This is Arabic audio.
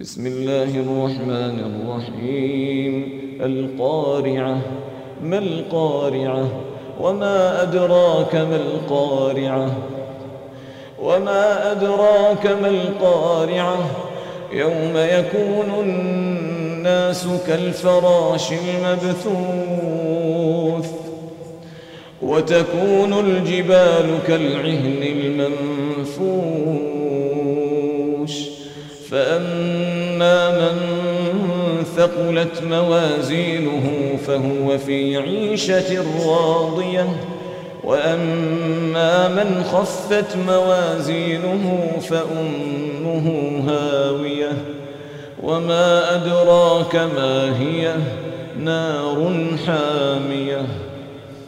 بسم الله الرحمن الرحيم. القارعة. ما القارعة؟ وما أدراك ما القارعة؟ وما أدراك ما القارعة؟ يوم يكون الناس كالفراش المبثوث وتكون الجبال كالعهن المنفوش فأما من ثقلت موازينه فهو في عيشة راضية وأما من خفت موازينه فأمه هاوية وما أدراك ما هي؟ نار حامية.